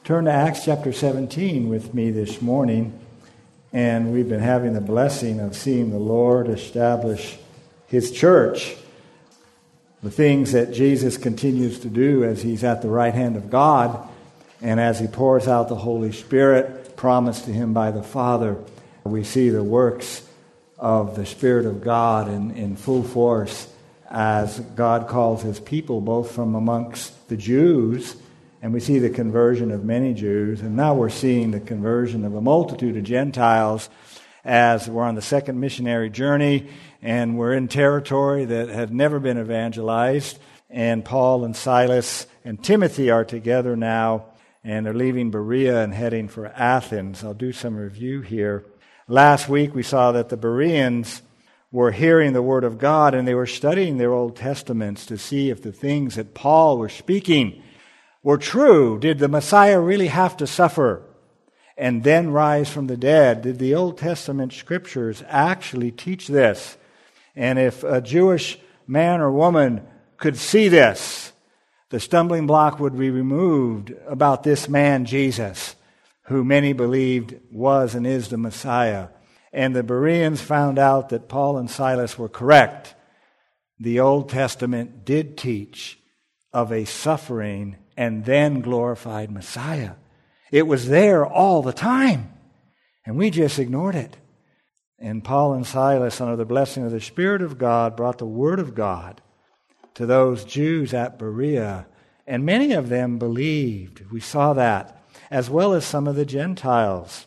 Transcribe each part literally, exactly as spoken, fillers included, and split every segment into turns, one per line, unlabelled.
Turn to Acts chapter seventeen with me this morning, and we've been having the blessing of seeing the Lord establish His church. The things that Jesus continues to do as He's at the right hand of God, and as He pours out the Holy Spirit promised to Him by the Father, we see the works of the Spirit of God in, in full force as God calls His people both from amongst the Jews, and we see the conversion of many Jews, and now we're seeing the conversion of a multitude of Gentiles as we're on the second missionary journey, and we're in territory that had never been evangelized, and Paul and Silas and Timothy are together now, and they're leaving Berea and heading for Athens. I'll do some review here. Last week we saw that the Bereans were hearing the Word of God, and they were studying their Old Testaments to see if the things that Paul was speaking were true. Did the Messiah really have to suffer and then rise from the dead? Did the Old Testament scriptures actually teach this? And if a Jewish man or woman could see this, the stumbling block would be removed about this man, Jesus, who many believed was and is the Messiah. And the Bereans found out that Paul and Silas were correct. The Old Testament did teach of a suffering and then glorified Messiah. It was there all the time, and we just ignored it. And Paul and Silas, under the blessing of the Spirit of God, brought the Word of God to those Jews at Berea, and many of them believed. We saw that, as well as some of the Gentiles.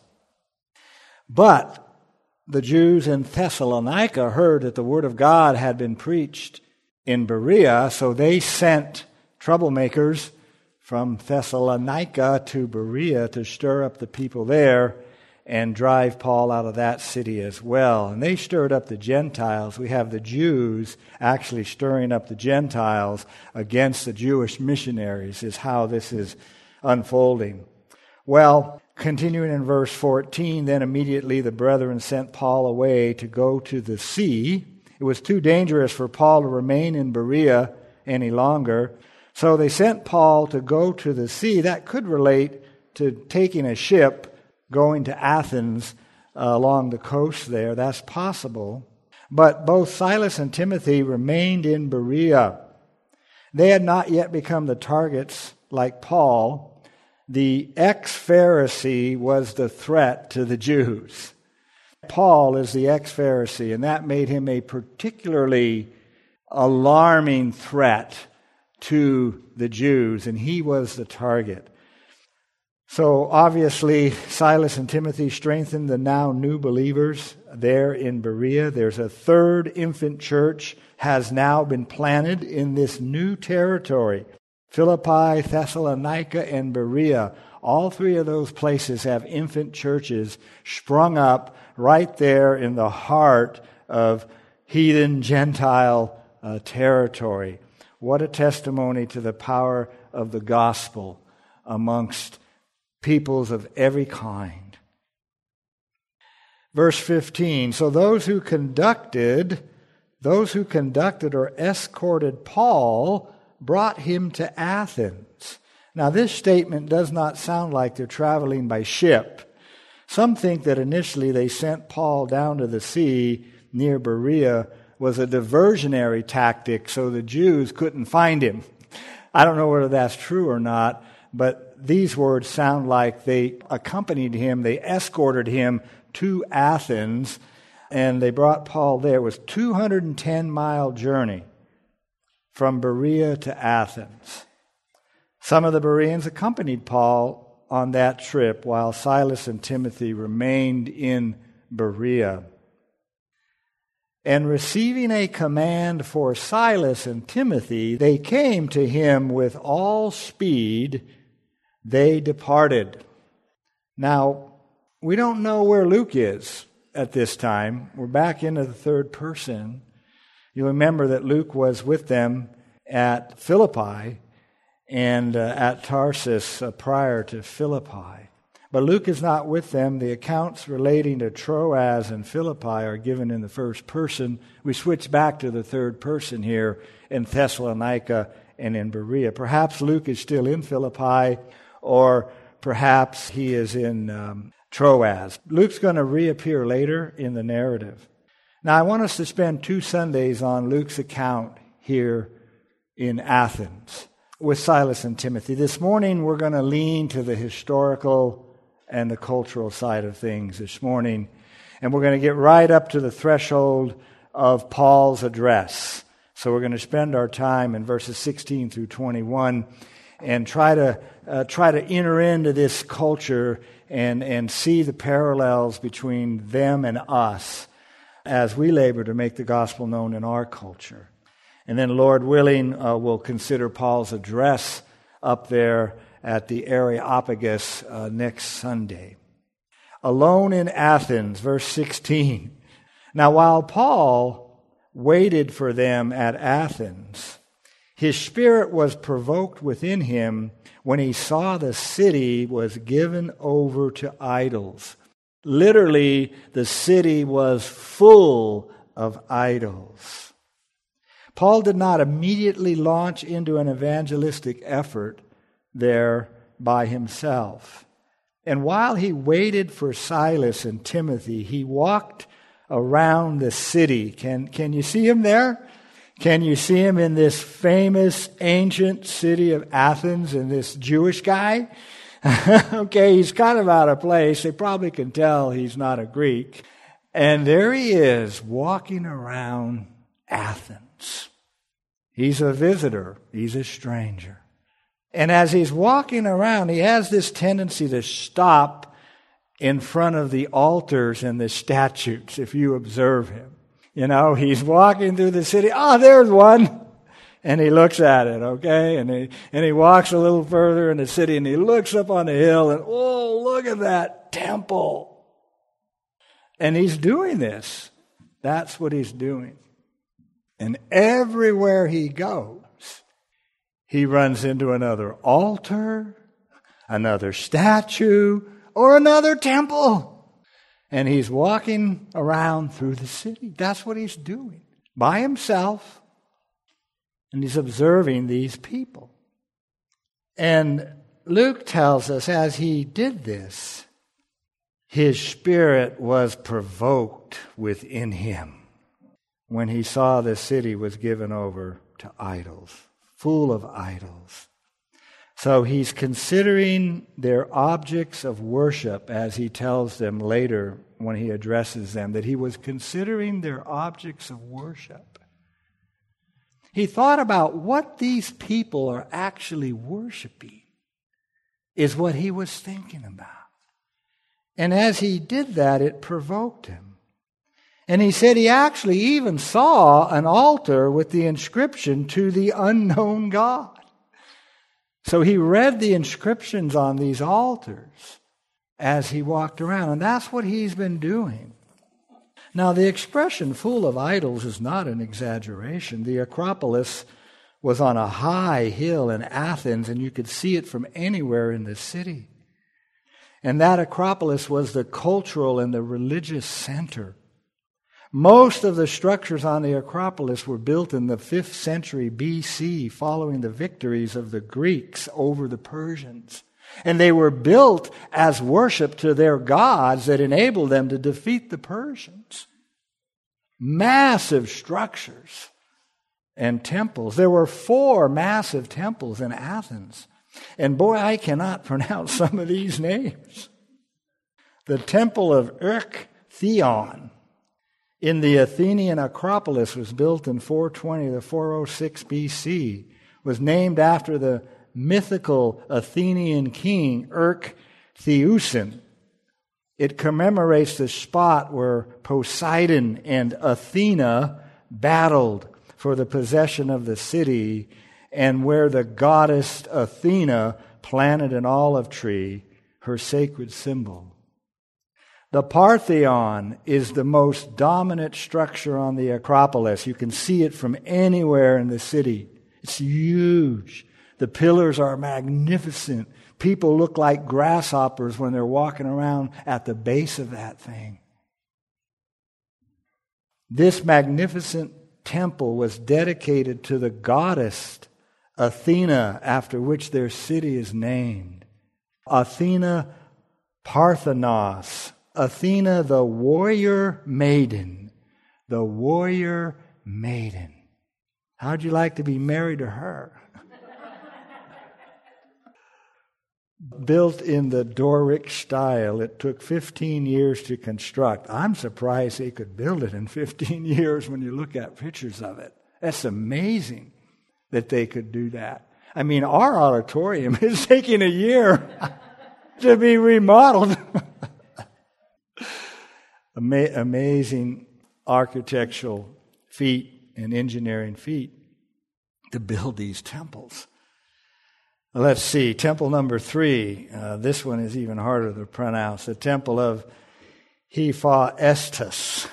But the Jews in Thessalonica heard that the Word of God had been preached in Berea, so they sent troublemakers from Thessalonica to Berea to stir up the people there and drive Paul out of that city as well. And they stirred up the Gentiles. We have the Jews actually stirring up the Gentiles against the Jewish missionaries is how this is unfolding. Well, continuing in verse fourteen, then immediately the brethren sent Paul away to go to the sea. It was too dangerous for Paul to remain in Berea any longer. So they sent Paul to go to the sea. That could relate to taking a ship, going to Athens uh, along the coast there. That's possible. But both Silas and Timothy remained in Berea. They had not yet become the targets like Paul. The ex-Pharisee was the threat to the Jews. Paul is the ex-Pharisee, and that made him a particularly alarming threat to the Jews, and he was the target. So obviously, Silas and Timothy strengthened the now new believers there in Berea. There's a third infant church has now been planted in this new territory. Philippi, Thessalonica, and Berea. All three of those places have infant churches sprung up right there in the heart of heathen Gentile uh, territory. What a testimony to the power of the gospel amongst peoples of every kind. Verse fifteen, so those who conducted, those who conducted or escorted Paul brought him to Athens. Now this statement does not sound like they're traveling by ship. Some think that initially they sent Paul down to the sea near Berea was a diversionary tactic so the Jews couldn't find him. I don't know whether that's true or not, but these words sound like they accompanied him, they escorted him to Athens, and they brought Paul there. It was a two hundred ten mile journey from Berea to Athens. Some of the Bereans accompanied Paul on that trip while Silas and Timothy remained in Berea. And receiving a command for Silas and Timothy, they came to him with all speed. They departed. Now, we don't know where Luke is at this time. We're back into the third person. You remember that Luke was with them at Philippi and uh, at Tarsus uh, prior to Philippi. But Luke is not with them. The accounts relating to Troas and Philippi are given in the first person. We switch back to the third person here in Thessalonica and in Berea. Perhaps Luke is still in Philippi, or perhaps he is in um, Troas. Luke's going to reappear later in the narrative. Now, I want us to spend two Sundays on Luke's account here in Athens with Silas and Timothy. This morning, we're going to lean to the historical and the cultural side of things this morning. And we're going to get right up to the threshold of Paul's address. So we're going to spend our time in verses sixteen through twenty-one and try to uh, try to enter into this culture and, and see the parallels between them and us as we labor to make the gospel known in our culture. And then, Lord willing, uh, we'll consider Paul's address up there at the Areopagus uh, next Sunday. Alone in Athens, verse sixteen. Now, while Paul waited for them at Athens, his spirit was provoked within him when he saw the city was given over to idols. Literally, the city was full of idols. Paul did not immediately launch into an evangelistic effort there by himself. And while he waited for Silas and Timothy, he walked around the city. Can, can you see him there? Can you see him in this famous ancient city of Athens and this Jewish guy? Okay, he's kind of out of place. They probably can tell he's not a Greek. And there he is, walking around Athens. He's a visitor. He's a stranger. And as he's walking around, he has this tendency to stop in front of the altars and the statues, if you observe him. You know, he's walking through the city. Oh, there's one. And he looks at it, okay? And he, and he walks a little further in the city, and he looks up on the hill, and oh, look at that temple. And he's doing this. That's what he's doing. And everywhere he goes, he runs into another altar, another statue, or another temple. And he's walking around through the city. That's what he's doing. By himself. And he's observing these people. And Luke tells us as he did this, his spirit was provoked within him when he saw the city was given over to idols, full of idols. So he's considering their objects of worship, as he tells them later when he addresses them, that he was considering their objects of worship. He thought about what these people are actually worshiping is what he was thinking about. And as he did that, it provoked him. And he said he actually even saw an altar with the inscription, "To the unknown God." So he read the inscriptions on these altars as he walked around. And that's what he's been doing. Now, the expression "full of idols" is not an exaggeration. The Acropolis was on a high hill in Athens, and you could see it from anywhere in the city. And that Acropolis was the cultural and the religious center. Most of the structures on the Acropolis were built in the fifth century B C, following the victories of the Greeks over the Persians. And they were built as worship to their gods that enabled them to defeat the Persians. Massive structures and temples. There were four massive temples in Athens. And boy, I cannot pronounce some of these names. The Temple of Erechtheion in the Athenian Acropolis was built in four twenty to four oh six B C. Was named after the mythical Athenian king Erechtheusen. It commemorates the spot where Poseidon and Athena battled for the possession of the city, and where the goddess Athena planted an olive tree, her sacred symbol. The Parthenon is the most dominant structure on the Acropolis. You can see it from anywhere in the city. It's huge. The pillars are magnificent. People look like grasshoppers when they're walking around at the base of that thing. This magnificent temple was dedicated to the goddess Athena, after which their city is named. Athena Parthenos. Athena, the warrior maiden. The warrior maiden. How'd you like to be married to her? Built in the Doric style. It took fifteen years to construct. I'm surprised they could build it in fifteen years when you look at pictures of it. That's amazing that they could do that. I mean, our auditorium is taking a year to be remodeled. Ama- amazing architectural feat and engineering feat to build these temples. Let's see, temple number three. Uh, this one is even harder to pronounce. The temple of Hephaestus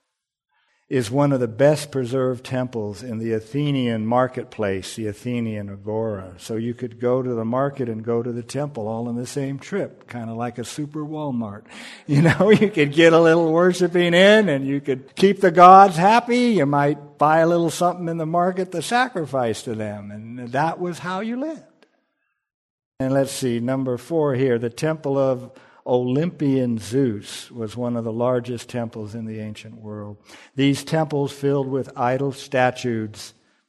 is one of the best preserved temples in the Athenian marketplace, the Athenian agora. So you could go to the market and go to the temple all in the same trip, kind of like a super Walmart. You know, you could get a little worshiping in and you could keep the gods happy. You might buy a little something in the market to sacrifice to them. And that was how you lived. And let's see, number four here, the temple of Olympian Zeus was one of the largest temples in the ancient world. These temples filled with idol statues.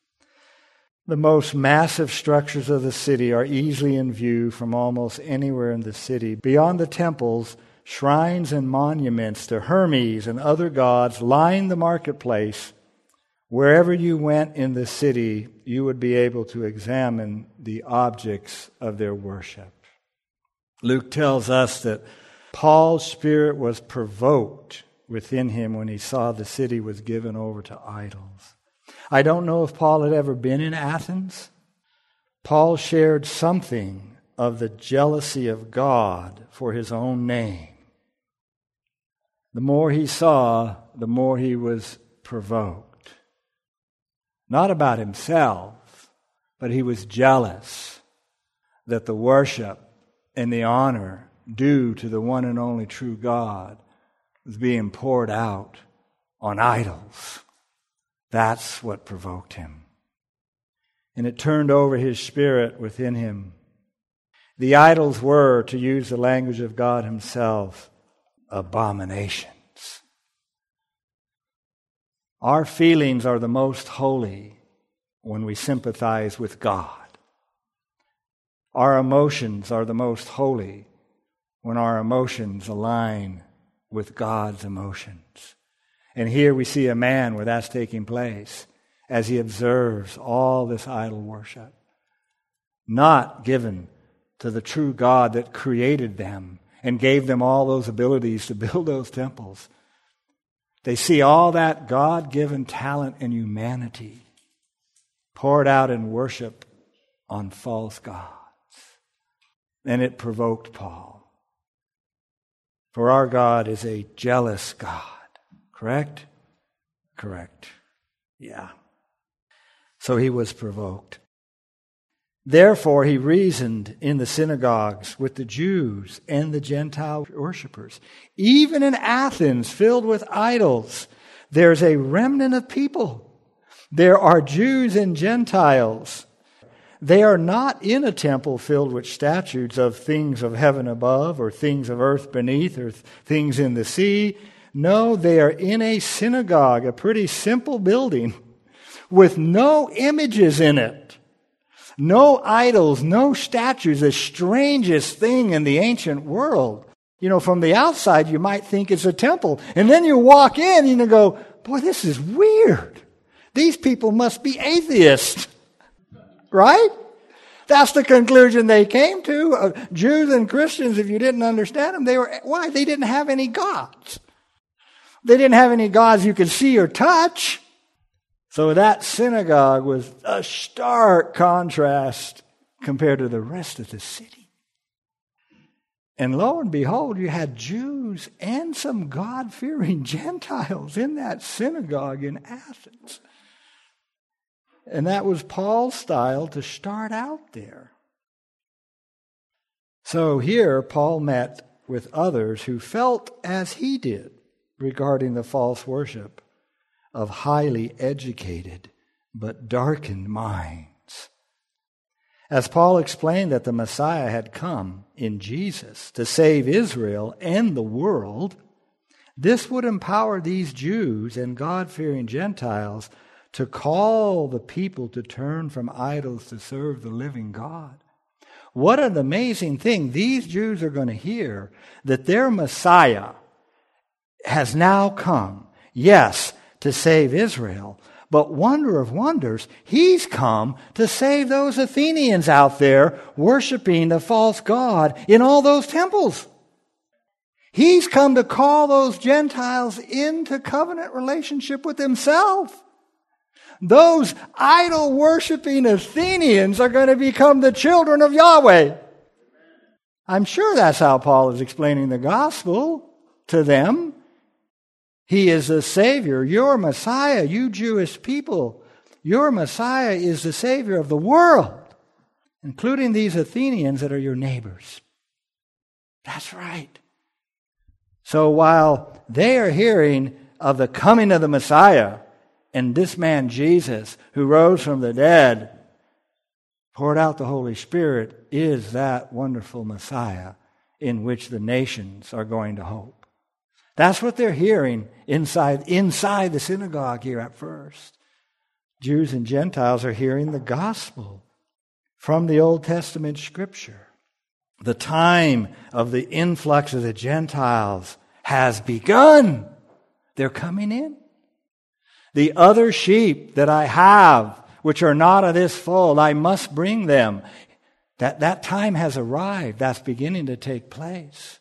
The most massive structures of the city are easily in view from almost anywhere in the city. Beyond the temples, shrines and monuments to Hermes and other gods lined the marketplace. Wherever you went in the city, you would be able to examine the objects of their worship. Luke tells us that Paul's spirit was provoked within him when he saw the city was given over to idols. I don't know if Paul had ever been in Athens. Paul shared something of the jealousy of God for his own name. The more he saw, the more he was provoked. Not about himself, but he was jealous that the worship and the honor due to the one and only true God was being poured out on idols. That's what provoked him. And it turned over his spirit within him. The idols were, to use the language of God himself, abominations. Our feelings are the most holy when we sympathize with God. Our emotions are the most holy when our emotions align with God's emotions. And here we see a man where that's taking place as he observes all this idol worship, not given to the true God that created them and gave them all those abilities to build those temples. They see all that God-given talent and humanity poured out in worship on false gods. And it provoked Paul. For our God is a jealous God. Correct? Correct. Yeah. So he was provoked. Therefore, he reasoned in the synagogues with the Jews and the Gentile worshipers. Even in Athens, filled with idols, there's a remnant of people. There are Jews and Gentiles. They are not in a temple filled with statues of things of heaven above or things of earth beneath or things in the sea. No, they are in a synagogue, a pretty simple building with no images in it. No idols, no statues, the strangest thing in the ancient world. You know, from the outside you might think it's a temple. And then you walk in and you go, boy, this is weird. These people must be atheists. Right? That's the conclusion they came to. Uh, Jews and Christians, if you didn't understand them, they were, why? They didn't have any gods. They didn't have any gods you could see or touch. So that synagogue was a stark contrast compared to the rest of the city. And lo and behold, you had Jews and some God-fearing Gentiles in that synagogue in Athens. And that was Paul's style to start out there. So here, Paul met with others who felt as he did regarding the false worship of highly educated but darkened minds. As Paul explained that the Messiah had come in Jesus to save Israel and the world, this would empower these Jews and God-fearing Gentiles to call the people to turn from idols to serve the living God. What an amazing thing. These Jews are going to hear that their Messiah has now come, yes, to save Israel, but wonder of wonders, he's come to save those Athenians out there worshiping the false god in all those temples. He's come to call those Gentiles into covenant relationship with himself. Those idol-worshiping Athenians are going to become the children of Yahweh. I'm sure that's how Paul is explaining the gospel to them. He is the Savior, your Messiah, you Jewish people. Your Messiah is the Savior of the world, including these Athenians that are your neighbors. That's right. So while they are hearing of the coming of the Messiah, and this man Jesus, who rose from the dead, poured out the Holy Spirit, is that wonderful Messiah in which the nations are going to hope. That's what they're hearing inside, inside the synagogue here at first. Jews and Gentiles are hearing the gospel from the Old Testament Scripture. The time of the influx of the Gentiles has begun. They're coming in. The other sheep that I have, which are not of this fold, I must bring them. That, that time has arrived. That's beginning to take place.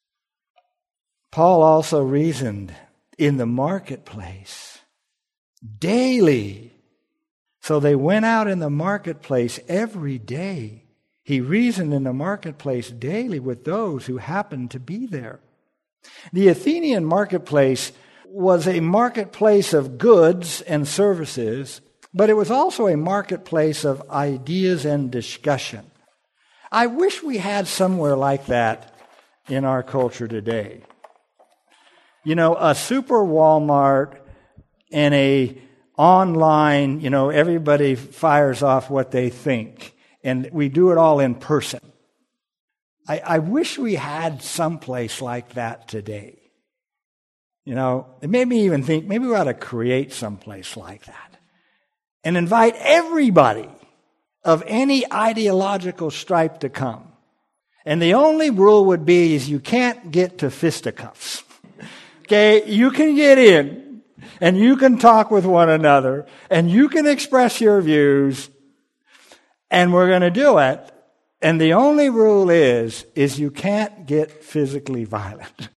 Paul also reasoned in the marketplace daily. So they went out in the marketplace every day. He reasoned in the marketplace daily with those who happened to be there. The Athenian marketplace was a marketplace of goods and services, but it was also a marketplace of ideas and discussion. I wish we had somewhere like that in our culture today. You know, a super Walmart and a online, you know, everybody fires off what they think, and we do it all in person. I, I wish we had some place like that today. You know, it made me even think maybe we ought to create some place like that and invite everybody of any ideological stripe to come. And the only rule would be is you can't get to fisticuffs. Okay, you can get in and you can talk with one another and you can express your views, and we're going to do it. And the only rule is, is you can't get physically violent.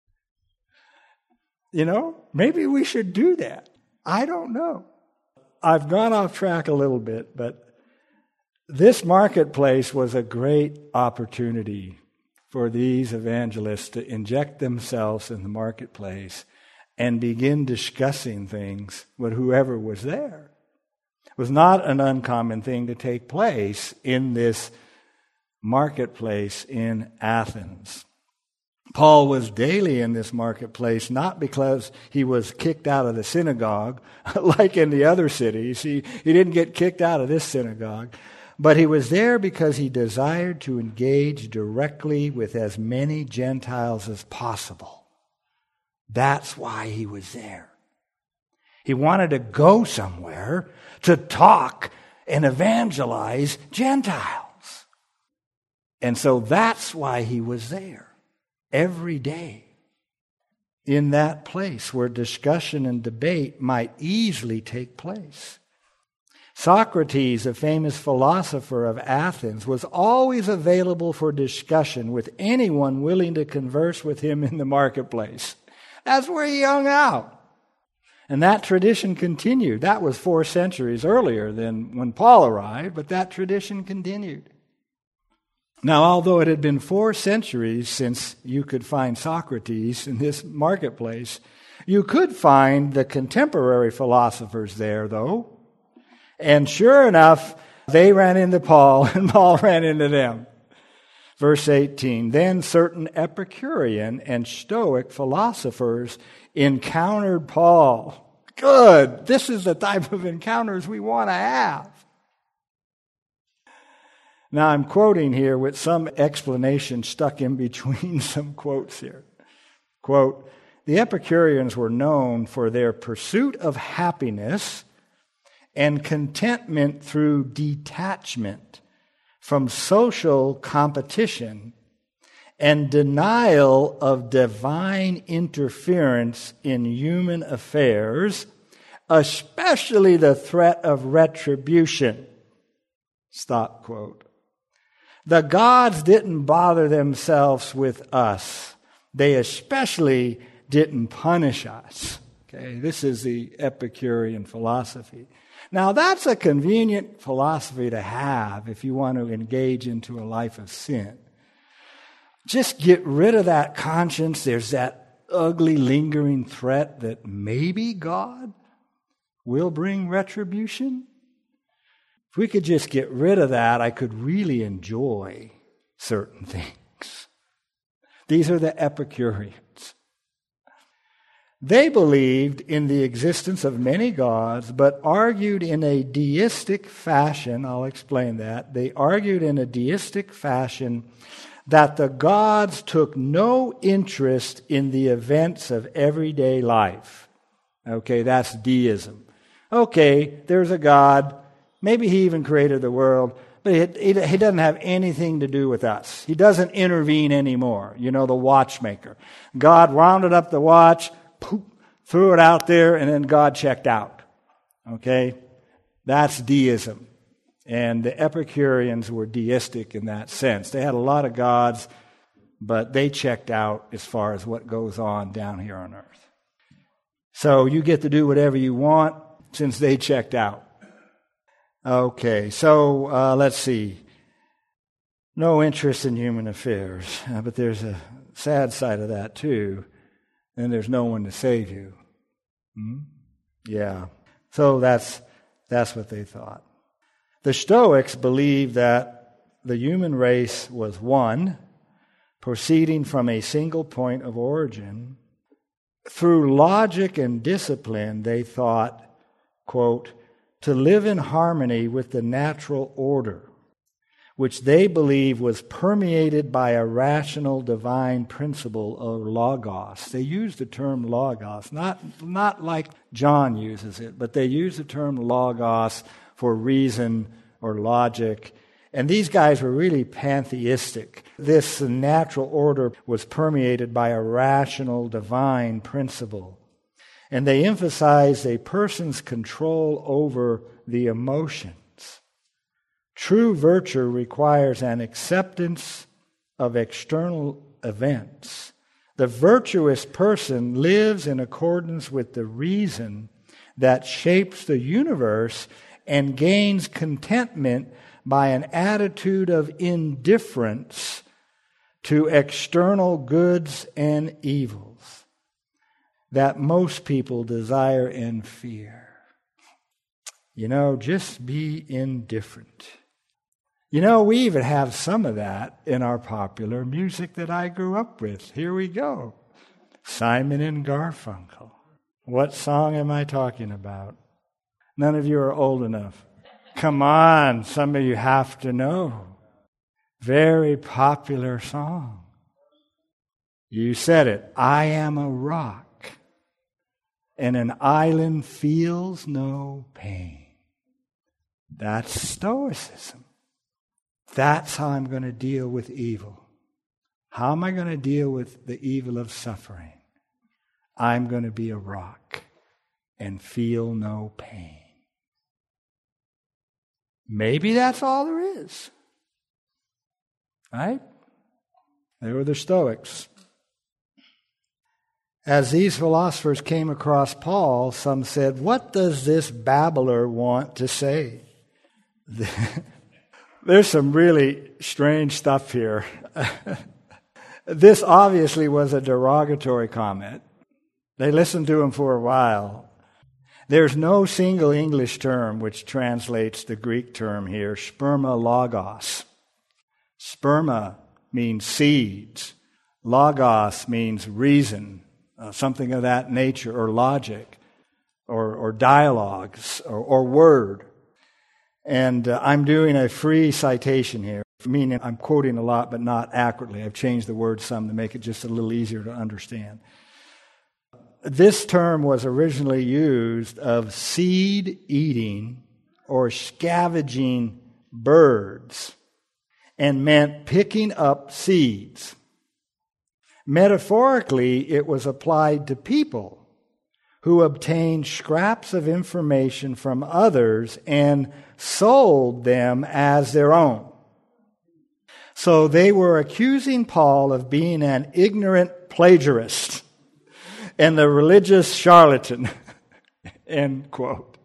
You know, maybe we should do that. I don't know. I've gone off track a little bit, but this marketplace was a great opportunity for these evangelists to inject themselves in the marketplace and begin discussing things with whoever was there. It was not an uncommon thing to take place in this marketplace in Athens. Paul was daily in this marketplace, not because he was kicked out of the synagogue, like in the other cities. He, he didn't get kicked out of this synagogue. But he was there because he desired to engage directly with as many Gentiles as possible. That's why he was there. He wanted to go somewhere to talk and evangelize Gentiles. And so that's why he was there every day in that place where discussion and debate might easily take place. Socrates, a famous philosopher of Athens, was always available for discussion with anyone willing to converse with him in the marketplace. That's where he hung out. And that tradition continued. That was four centuries earlier than when Paul arrived, but that tradition continued. Now, although it had been four centuries since you could find Socrates in this marketplace, you could find the contemporary philosophers there, though. And sure enough, they ran into Paul, and Paul ran into them. Verse eighteen, then certain Epicurean and Stoic philosophers encountered Paul. Good. This is the type of encounters we want to have. Now I'm quoting here with some explanation stuck in between some quotes here. Quote, the Epicureans were known for their pursuit of happiness and contentment through detachment from social competition and denial of divine interference in human affairs, especially the threat of retribution. Stop quote. The gods didn't bother themselves with us. They especially didn't punish us. Okay, this is the Epicurean philosophy. Now, that's a convenient philosophy to have if you want to engage into a life of sin. Just get rid of that conscience. There's that ugly, lingering threat that maybe God will bring retribution. If we could just get rid of that, I could really enjoy certain things. These are the Epicureans. They believed in the existence of many gods, but argued in a deistic fashion. I'll explain that. They argued in a deistic fashion that the gods took no interest in the events of everyday life. Okay, that's deism. Okay, there's a God. Maybe he even created the world, but he, he, he doesn't have anything to do with us. He doesn't intervene anymore. You know, the watchmaker. God rounded up the watch, poof, threw it out there, and then God checked out. Okay? That's deism. And the Epicureans were deistic in that sense. They had a lot of gods, but they checked out as far as what goes on down here on earth. So you get to do whatever you want since they checked out. Okay, so uh, let's see. No interest in human affairs, uh, but there's a sad side of that too. And there's no one to save you. Hmm? Yeah. So that's that's what they thought. The Stoics believed that the human race was one, proceeding from a single point of origin. Through logic and discipline, they thought, quote, to live in harmony with the natural order, which they believe was permeated by a rational divine principle of logos. They use the term logos, not, not like John uses it, but they use the term logos for reason or logic. And these guys were really pantheistic. This natural order was permeated by a rational divine principle. And they emphasized a person's control over the emotions. True virtue requires an acceptance of external events. The virtuous person lives in accordance with the reason that shapes the universe and gains contentment by an attitude of indifference to external goods and evils that most people desire and fear. You know, just be indifferent. You know, we even have some of that in our popular music that I grew up with. Here we go. Simon and Garfunkel. What song am I talking about? None of you are old enough. Come on, some of you have to know. Very popular song. You said it. I am a rock, and an island feels no pain. That's Stoicism. That's how I'm going to deal with evil. How am I going to deal with the evil of suffering? I'm going to be a rock and feel no pain. Maybe that's all there is. Right? They were the Stoics. As these philosophers came across Paul, some said, what does this babbler want to say? There's some really strange stuff here. This obviously was a derogatory comment. They listened to him for a while. There's no single English term which translates the Greek term here, sperma logos. Sperma means seeds. Logos means reason, uh, something of that nature, or logic, or, or dialogues, or, or word. And uh, I'm doing a free citation here. meaning I'm quoting a lot but not accurately. I've changed the word some to make it just a little easier to understand. This term was originally used of seed-eating or scavenging birds and meant picking up seeds. Metaphorically, it was applied to people who obtained scraps of information from others and sold them as their own. So they were accusing Paul of being an ignorant plagiarist and the religious charlatan. End quote.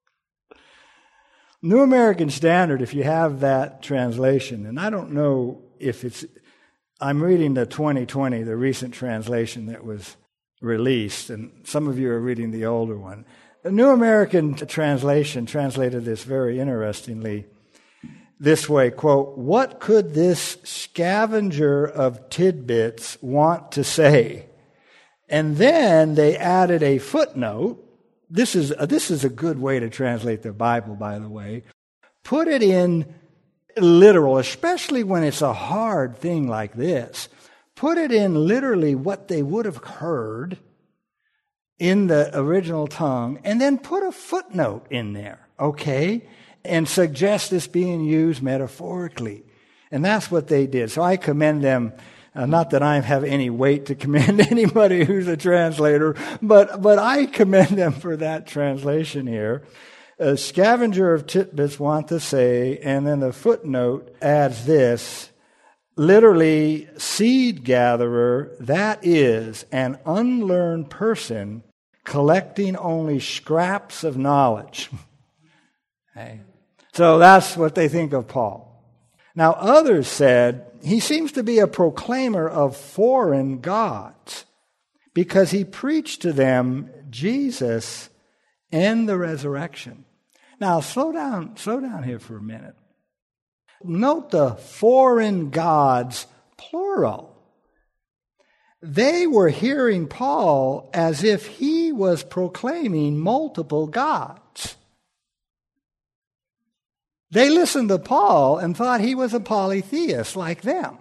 New American Standard, if you have that translation, and I don't know if it's, I'm reading the twenty twenty, the recent translation that was released, and some of you are reading the older one. The New American Translation translated this very interestingly this way, quote, "What could this scavenger of tidbits want to say?" And then they added a footnote. This is, uh, this is a good way to translate the Bible, by the way. Put it in literal, especially when it's a hard thing like this. Put it in literally what they would have heard in the original tongue, and then put a footnote in there, okay? And suggest this being used metaphorically. And that's what they did. So I commend them. Uh, not that I have any weight to commend anybody who's a translator, but, but I commend them for that translation here. A scavenger of tidbits want to say, and then the footnote adds this, literally, seed gatherer, that is, an unlearned person collecting only scraps of knowledge. Okay. So that's what they think of Paul. Now, others said he seems to be a proclaimer of foreign gods because he preached to them Jesus and the resurrection. Now, slow down, slow down here for a minute. Note the foreign gods, plural. They were hearing Paul as if he was proclaiming multiple gods. They listened to Paul and thought he was a polytheist like them.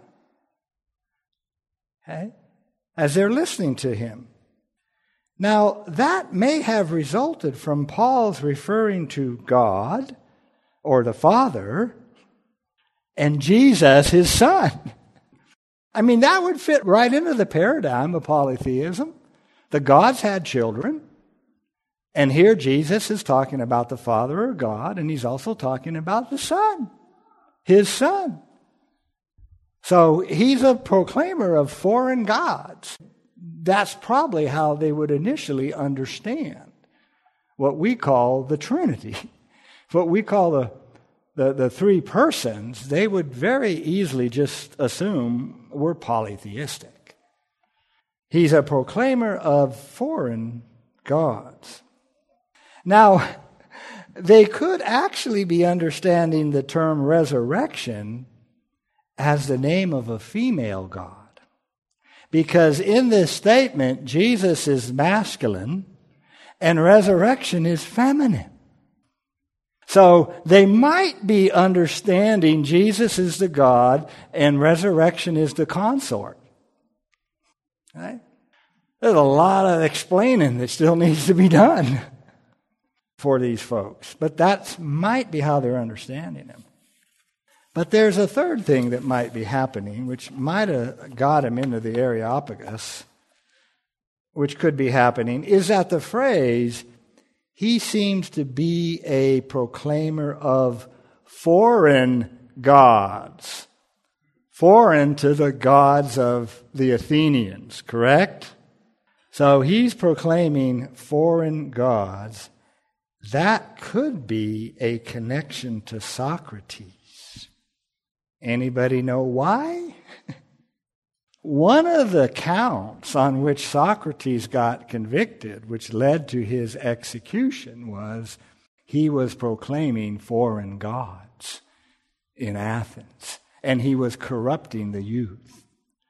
Okay? As they're listening to him. Now, that may have resulted from Paul's referring to God or the Father and Jesus, his Son. I mean, that would fit right into the paradigm of polytheism. The gods had children. And here Jesus is talking about the Father or God, and he's also talking about the Son, his Son. So he's a proclaimer of foreign gods. That's probably how they would initially understand what we call the Trinity. What we call the, the, the three persons, they would very easily just assume we're polytheistic. He's a proclaimer of foreign gods. Now, they could actually be understanding the term resurrection as the name of a female god. Because in this statement, Jesus is masculine and resurrection is feminine. So they might be understanding Jesus is the God and resurrection is the consort. Right? There's a lot of explaining that still needs to be done for these folks. But that might be how they're understanding him. But there's a third thing that might be happening, which might have got him into the Areopagus, which could be happening, is that the phrase, he seems to be a proclaimer of foreign gods. Foreign to the gods of the Athenians, correct? So he's proclaiming foreign gods. That could be a connection to Socrates. Anybody know why? One of the counts on which Socrates got convicted, which led to his execution, was he was proclaiming foreign gods in Athens, and he was corrupting the youth.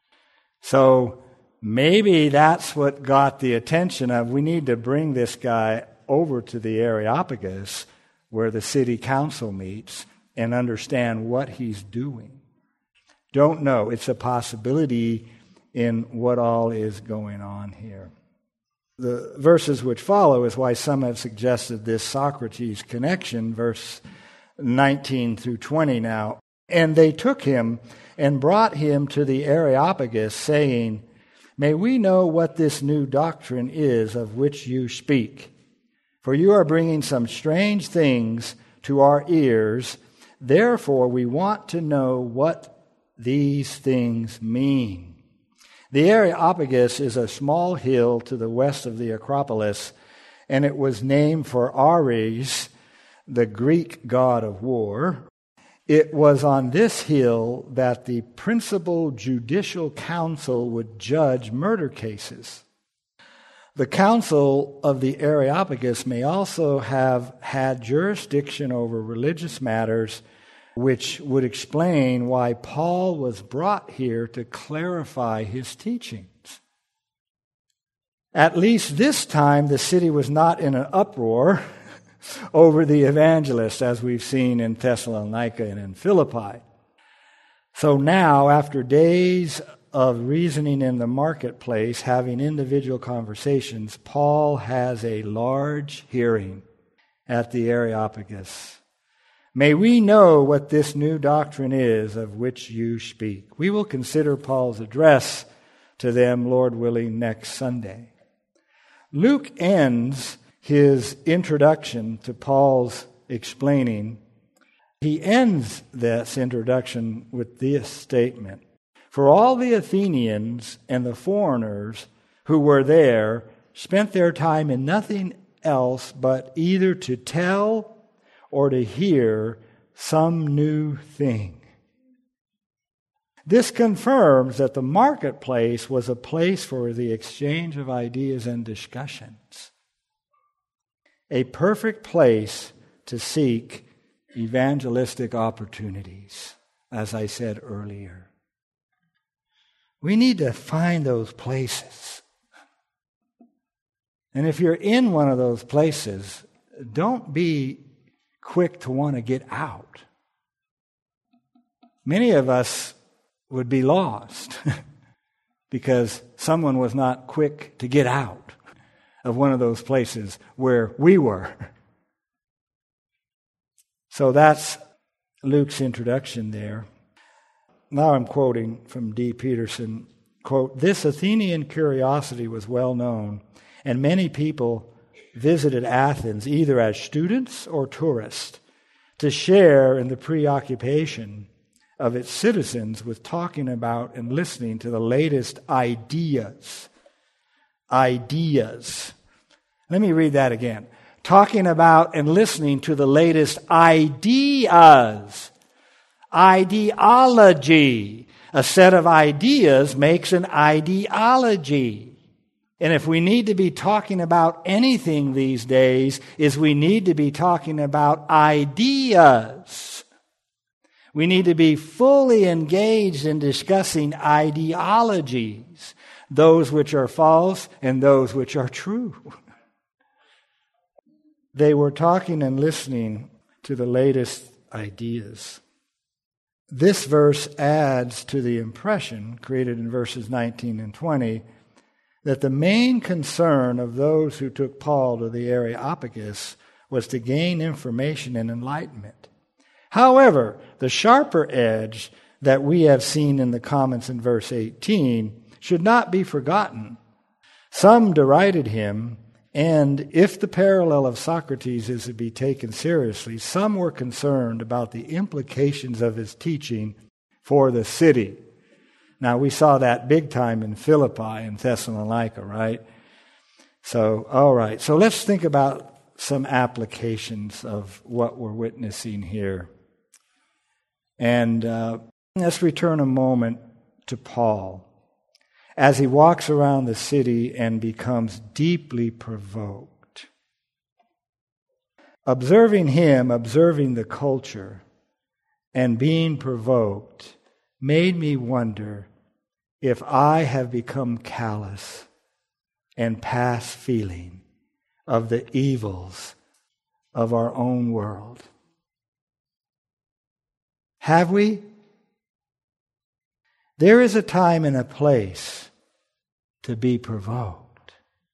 So maybe that's what got the attention of, we need to bring this guy over to the Areopagus where the city council meets and understand what he's doing. don't know. It's a possibility in what all is going on here. The verses which follow is why some have suggested this Socrates connection, verse nineteen through twenty now. And they took him and brought him to the Areopagus, saying, May we know what this new doctrine is of which you speak. For you are bringing some strange things to our ears. Therefore we want to know what these things mean. The Areopagus is a small hill to the west of the Acropolis, and it was named for Ares, the Greek god of war. It was on this hill that the principal judicial council would judge murder cases. The council of the Areopagus may also have had jurisdiction over religious matters, which would explain why Paul was brought here to clarify his teachings. At least this time, the city was not in an uproar over the evangelist, as we've seen in Thessalonica and in Philippi. So now, after days of reasoning in the marketplace, having individual conversations, Paul has a large hearing at the Areopagus. May we know what this new doctrine is of which you speak. We will consider Paul's address to them, Lord willing, next Sunday. Luke ends his introduction to Paul's explaining. He ends this introduction with this statement. For all the Athenians and the foreigners who were there spent their time in nothing else but either to tell or to hear some new thing. This confirms that the marketplace was a place for the exchange of ideas and discussions, a perfect place to seek evangelistic opportunities, as I said earlier. We need to find those places. And if you're in one of those places, don't be quick to want to get out. Many of us would be lost because someone was not quick to get out of one of those places where we were. So that's Luke's introduction there. Now I'm quoting from D. Peterson, quote, This Athenian curiosity was well known, and many people visited Athens either as students or tourists to share in the preoccupation of its citizens with talking about and listening to the latest ideas. Ideas. Let me read that again. Talking about and listening to the latest ideas. Ideology. A set of ideas makes an ideology. And if we need to be talking about anything these days, is we need to be talking about ideas. We need to be fully engaged in discussing ideologies, those which are false and those which are true. They were talking and listening to the latest ideas. This verse adds to the impression created in verses nineteen and twenty that the main concern of those who took Paul to the Areopagus was to gain information and enlightenment. However, the sharper edge that we have seen in the comments in verse eighteen should not be forgotten. Some derided him, and if the parallel of Socrates is to be taken seriously, some were concerned about the implications of his teaching for the city. Now, we saw that big time in Philippi and Thessalonica, right? So, all right. So let's think about some applications of what we're witnessing here. And uh, let's return a moment to Paul as he walks around the city and becomes deeply provoked. Observing him, observing the culture, and being provoked made me wonder if I have become callous and past feeling of the evils of our own world. Have we? There is a time and a place to be provoked.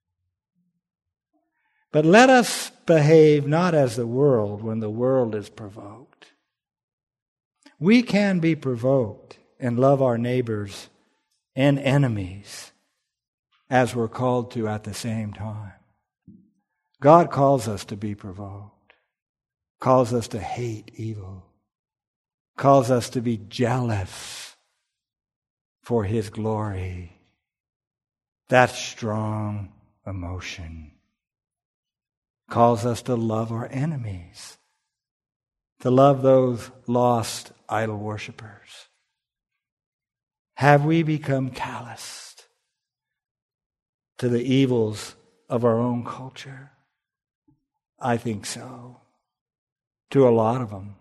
But let us behave not as the world when the world is provoked. We can be provoked and love our neighbors and enemies as we're called to at the same time. God calls us to be provoked, calls us to hate evil, calls us to be jealous for His glory. That's strong emotion. Calls us to love our enemies, to love those lost idol worshipers. Have we become calloused to the evils of our own culture? I think so. To a lot of them.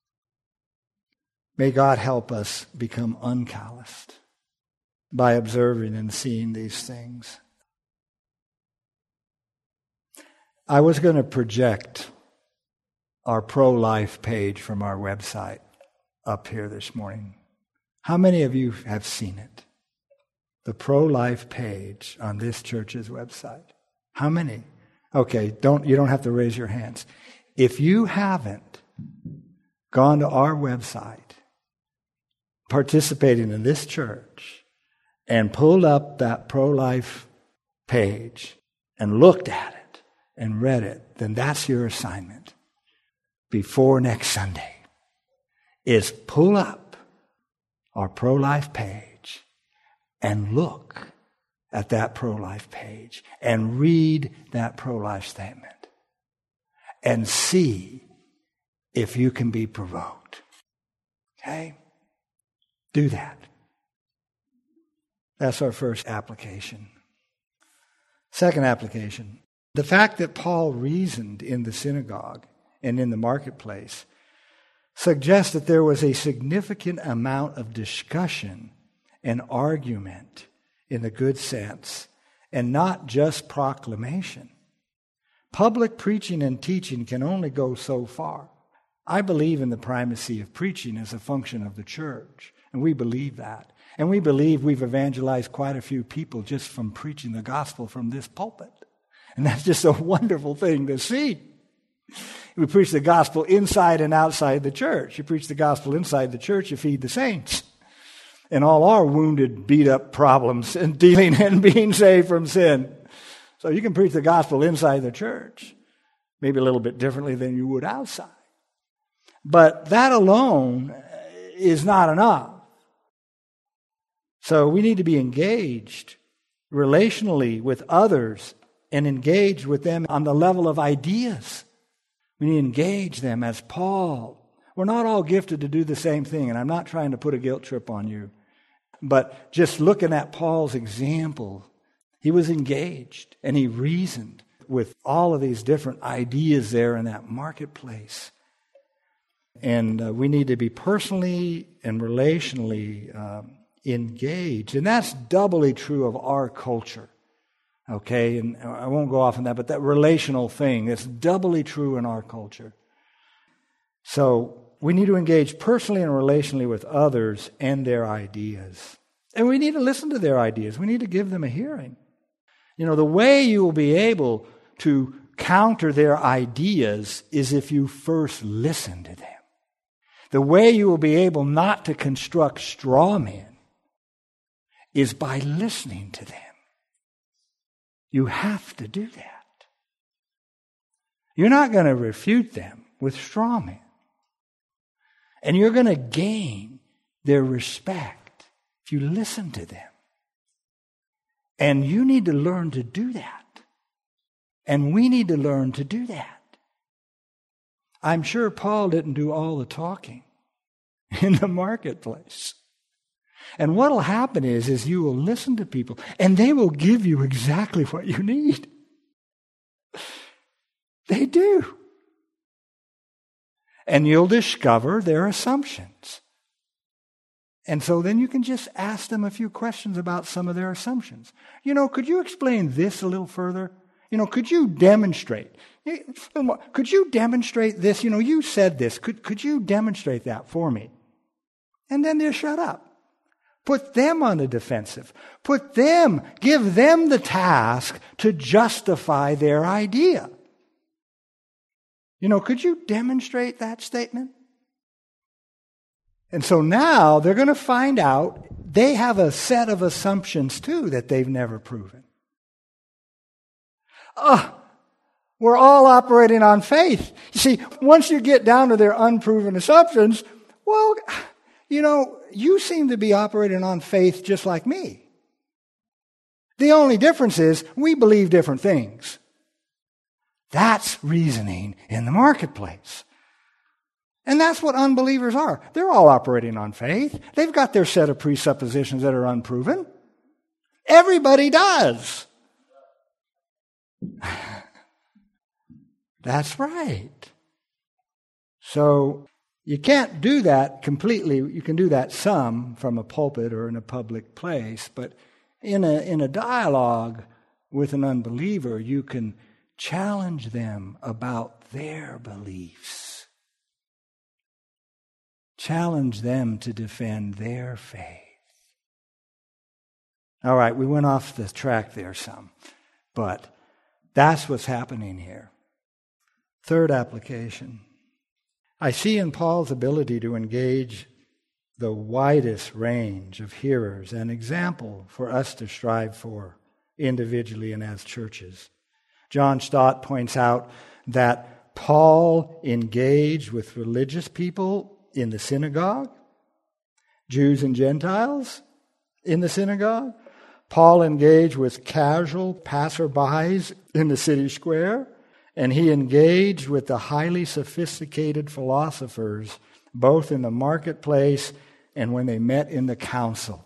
May God help us become uncalloused by observing and seeing these things. I was going to project our pro-life page from our website up here this morning. How many of you have seen it? The pro-life page on this church's website. How many? Okay, don't you don't have to raise your hands. If you haven't gone to our website, participating in this church, and pulled up that pro-life page and looked at it and read it, then that's your assignment before next Sunday, is pull up our pro-life page and look at that pro-life page and read that pro-life statement and see if you can be provoked. Okay? Do that. That's our first application. Second application. The fact that Paul reasoned in the synagogue and in the marketplace suggests that there was a significant amount of discussion and argument in the good sense, and not just proclamation. Public preaching and teaching can only go so far. I believe in the primacy of preaching as a function of the church, and we believe that. And we believe we've evangelized quite a few people just from preaching the gospel from this pulpit. And that's just a wonderful thing to see. We preach the gospel inside and outside the church. You preach the gospel inside the church, you feed the saints. And all our wounded, beat-up problems and dealing and being saved from sin. So you can preach the gospel inside the church, maybe a little bit differently than you would outside. But that alone is not enough. So we need to be engaged relationally with others and engaged with them on the level of ideas. We need to engage them as Paul. We're not all gifted to do the same thing, and I'm not trying to put a guilt trip on you. But just looking at Paul's example, he was engaged and he reasoned with all of these different ideas there in that marketplace. And uh, we need to be personally and relationally um, engaged. And that's doubly true of our culture. Okay, and I won't go off on that, but that relational thing is doubly true in our culture. So we need to engage personally and relationally with others and their ideas. And we need to listen to their ideas. We need to give them a hearing. You know, the way you will be able to counter their ideas is if you first listen to them. The way you will be able not to construct straw men is by listening to them. You have to do that. You're not going to refute them with straw men. And you're going to gain their respect if you listen to them. And you need to learn to do that. And we need to learn to do that. I'm sure Paul didn't do all the talking in the marketplace. And what will happen is, is you will listen to people, and they will give you exactly what you need. They do. And you'll discover their assumptions. And so then you can just ask them a few questions about some of their assumptions. You know, could you explain this a little further? You know, could you demonstrate? Could you demonstrate this? You know, you said this. Could, could you demonstrate that for me? And then they'll shut up. Put them on the defensive. Put them, give them the task to justify their idea. You know, could you demonstrate that statement? And so now they're going to find out they have a set of assumptions too that they've never proven. Oh, we're all operating on faith. You see, once you get down to their unproven assumptions, well, you know, you seem to be operating on faith just like me. The only difference is we believe different things. That's reasoning in the marketplace. And that's what unbelievers are. They're all operating on faith. They've got their set of presuppositions that are unproven. Everybody does. That's right. So you can't do that completely. You can do that some from a pulpit or in a public place, but in a in a dialogue with an unbeliever, you can challenge them about their beliefs. Challenge them to defend their faith. All right, we went off the track there some, but that's what's happening here. Third application. I see in Paul's ability to engage the widest range of hearers an example for us to strive for individually and as churches. John Stott points out that Paul engaged with religious people in the synagogue, Jews and Gentiles in the synagogue. Paul engaged with casual passerbys in the city square, and he engaged with the highly sophisticated philosophers both in the marketplace and when they met in the council.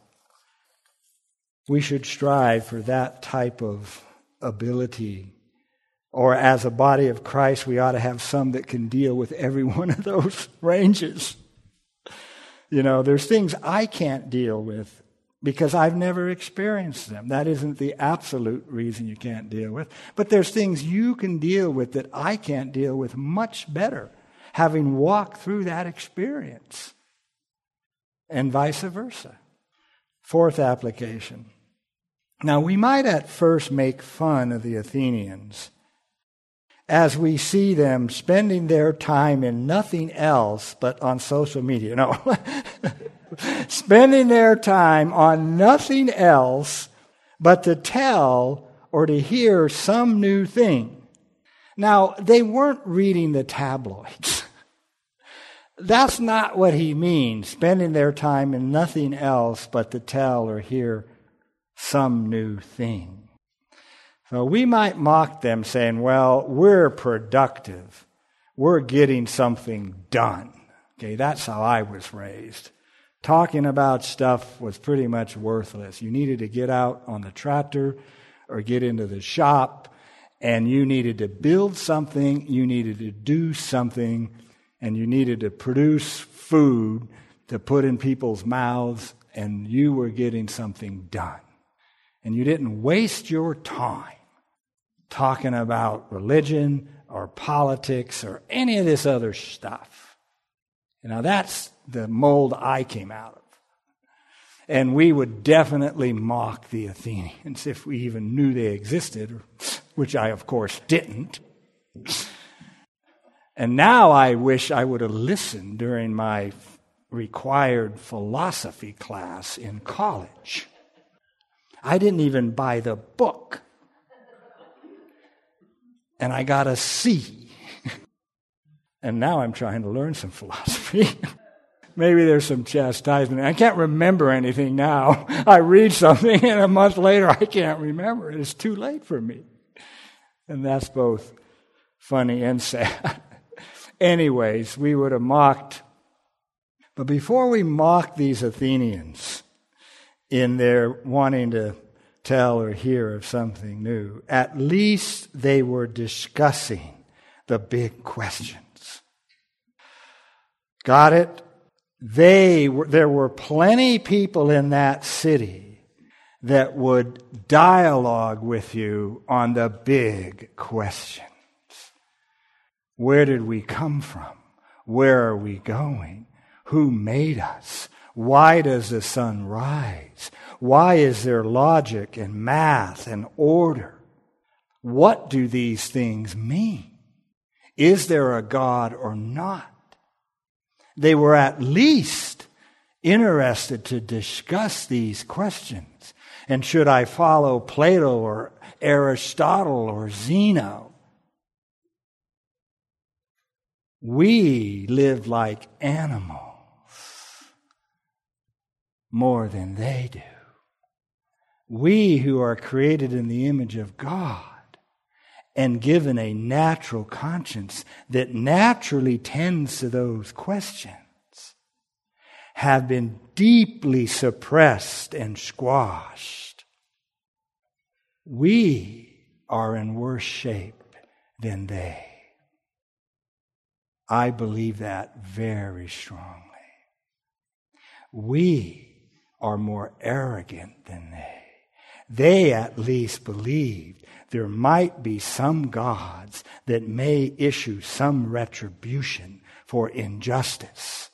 We should strive for that type of ability. Or as a body of Christ, we ought to have some that can deal with every one of those ranges. You know, there's things I can't deal with because I've never experienced them. That isn't the absolute reason you can't deal with. But there's things you can deal with that I can't deal with much better, having walked through that experience. And vice versa. Fourth application. Now, we might at first make fun of the Athenians as we see them spending their time in nothing else but on social media. No. Spending their time on nothing else but to tell or to hear some new thing. Now, they weren't reading the tabloids. That's not what he means, spending their time in nothing else but to tell or hear some new thing. So we might mock them saying, well, we're productive. We're getting something done. Okay, that's how I was raised. Talking about stuff was pretty much worthless. You needed to get out on the tractor or get into the shop, and you needed to build something, you needed to do something, and you needed to produce food to put in people's mouths, and you were getting something done. And you didn't waste your time talking about religion or politics or any of this other stuff. You know, that's the mold I came out of. And we would definitely mock the Athenians if we even knew they existed, which I, of course, didn't. And now I wish I would have listened during my required philosophy class in college. I didn't even buy the book. And I got a C. And now I'm trying to learn some philosophy. Maybe there's some chastisement. I can't remember anything now. I read something and a month later I can't remember it. It's too late for me. And that's both funny and sad. Anyways, we would have mocked. But before we mock these Athenians in their wanting to tell or hear of something new, at least they were discussing the big questions. Got it? They were, there were plenty people in that city that would dialogue with you on the big questions. Where did we come from? Where are we going? Who made us? Why does the sun rise? Why is there logic and math and order? What do these things mean? Is there a God or not? They were at least interested to discuss these questions. And should I follow Plato or Aristotle or Zeno? We live like animals more than they do. We who are created in the image of God and given a natural conscience that naturally tends to those questions have been deeply suppressed and squashed. We are in worse shape than they. I believe that very strongly. We are more arrogant than they. They at least believed there might be some gods that may issue some retribution for injustice.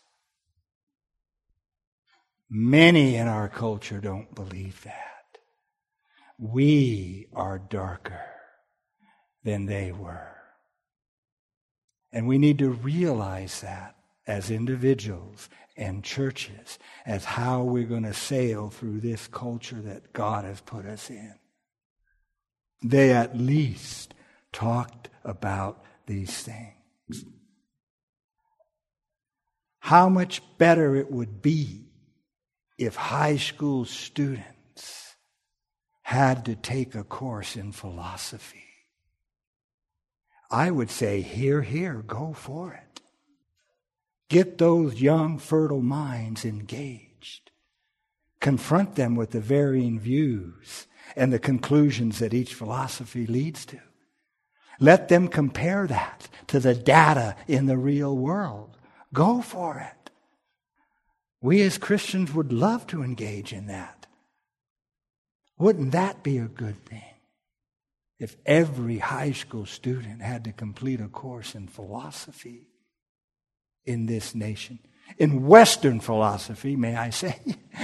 Many in our culture don't believe that. We are darker than they were. And we need to realize that as individuals and churches, as how we're going to sail through this culture that God has put us in. They at least talked about these things. How much better it would be if high school students had to take a course in philosophy. I would say, here, here, go for it. Get those young, fertile minds engaged. Confront them with the varying views and the conclusions that each philosophy leads to. Let them compare that to the data in the real world. Go for it. We as Christians would love to engage in that. Wouldn't that be a good thing? If every high school student had to complete a course in philosophy in this nation. In Western philosophy, may I say.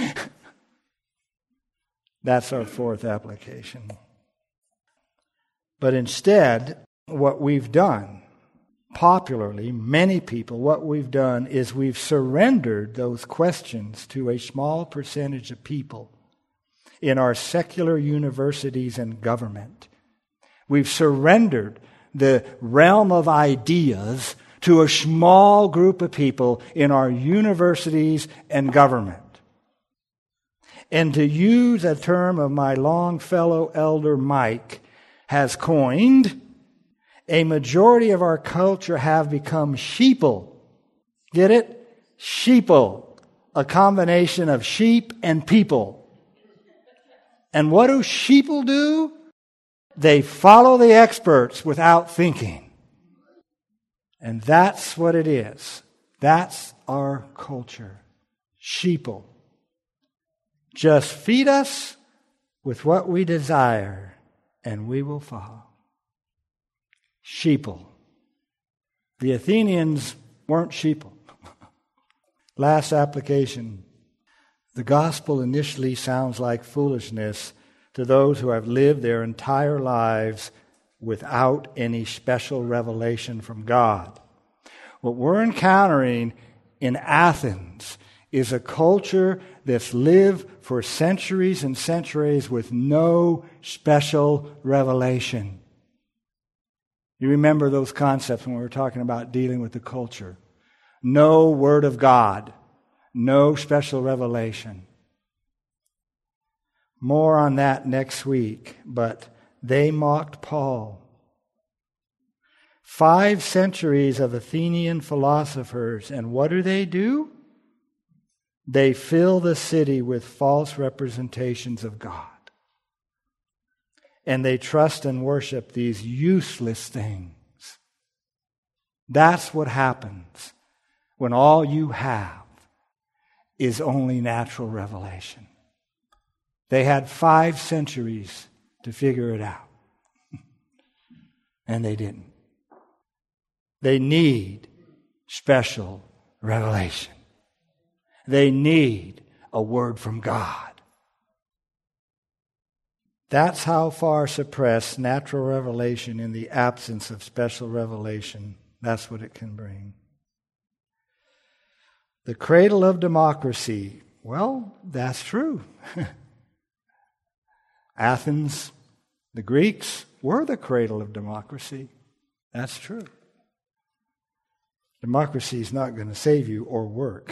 That's our fourth application. But instead, what we've done, popularly, many people, what we've done is we've surrendered those questions to a small percentage of people in our secular universities and government. We've surrendered the realm of ideas to a small group of people in our universities and government. And to use a term of my long fellow elder Mike has coined, a majority of our culture have become sheeple. Get it? Sheeple. A combination of sheep and people. And what do sheeple do? They follow the experts without thinking. And that's what it is. That's our culture. Sheeple. Just feed us with what we desire, and we will follow. Sheeple. The Athenians weren't sheeple. Last application. The gospel initially sounds like foolishness to those who have lived their entire lives without any special revelation from God. What we're encountering in Athens is a culture that's lived for centuries and centuries with no special revelation. You remember those concepts when we were talking about dealing with the culture. No Word of God. No special revelation. More on that next week, but they mocked Paul. Five centuries of Athenian philosophers, and what do they do? They fill the city with false representations of God. And they trust and worship these useless things. That's what happens when all you have is only natural revelation. They had five centuries to figure it out. And they didn't. They need special revelation. They need a word from God. That's how far suppressed natural revelation in the absence of special revelation, that's what it can bring. The cradle of democracy, well, that's true. Athens, the Greeks, were the cradle of democracy. That's true. Democracy is not going to save you or work.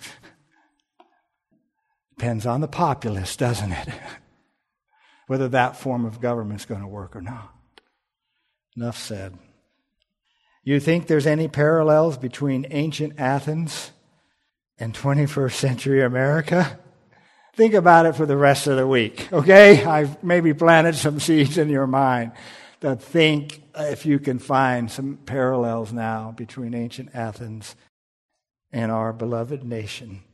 Depends on the populace, doesn't it? Whether that form of government is going to work or not. Enough said. You think there's any parallels between ancient Athens and twenty-first century America? Think about it for the rest of the week, okay? I've maybe planted some seeds in your mind to think if you can find some parallels now between ancient Athens and our beloved nation.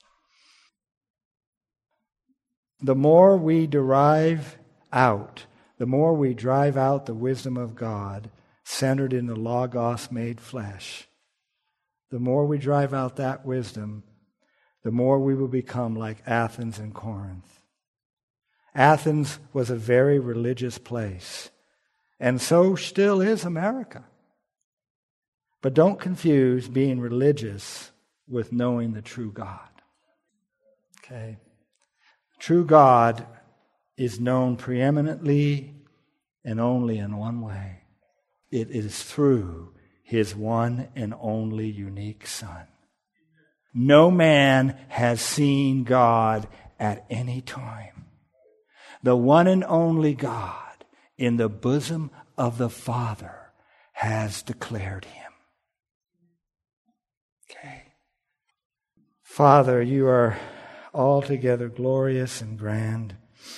The more we derive out, the more we drive out the wisdom of God centered in the Logos made flesh, the more we drive out that wisdom, the more we will become like Athens and Corinth. Athens was a very religious place, and so still is America. But don't confuse being religious with knowing the true God. Okay? True God is known preeminently and only in one way. It is through His one and only unique Son. No man has seen God at any time. The one and only God in the bosom of the Father has declared Him. Okay. Father, you are altogether glorious and grand.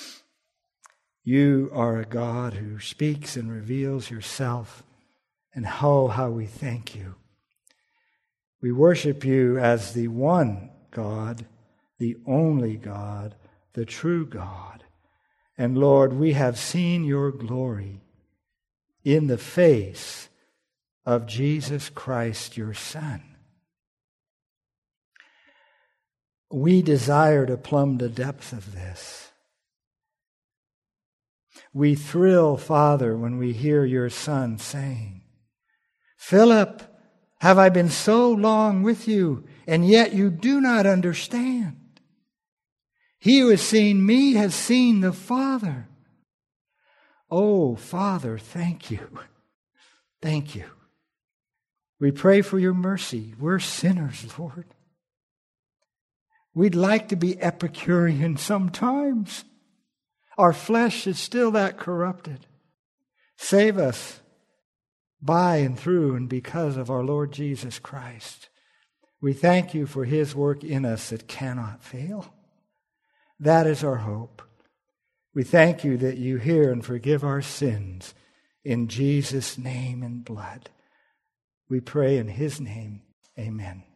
You are a God who speaks and reveals yourself, and oh, how we thank you. We worship you as the one God, the only God, the true God. And Lord, we have seen your glory in the face of Jesus Christ, your Son. We desire to plumb the depth of this. We thrill, Father, when we hear your Son saying, Philip, have I been so long with you, and yet you do not understand? He who has seen me has seen the Father. Oh, Father, thank you. Thank you. We pray for your mercy. We're sinners, Lord. We'd like to be Epicurean sometimes. Our flesh is still that corrupted. Save us by and through and because of our Lord Jesus Christ. We thank you for His work in us that cannot fail. That is our hope. We thank you that you hear and forgive our sins in Jesus' name and blood. We pray in His name. Amen.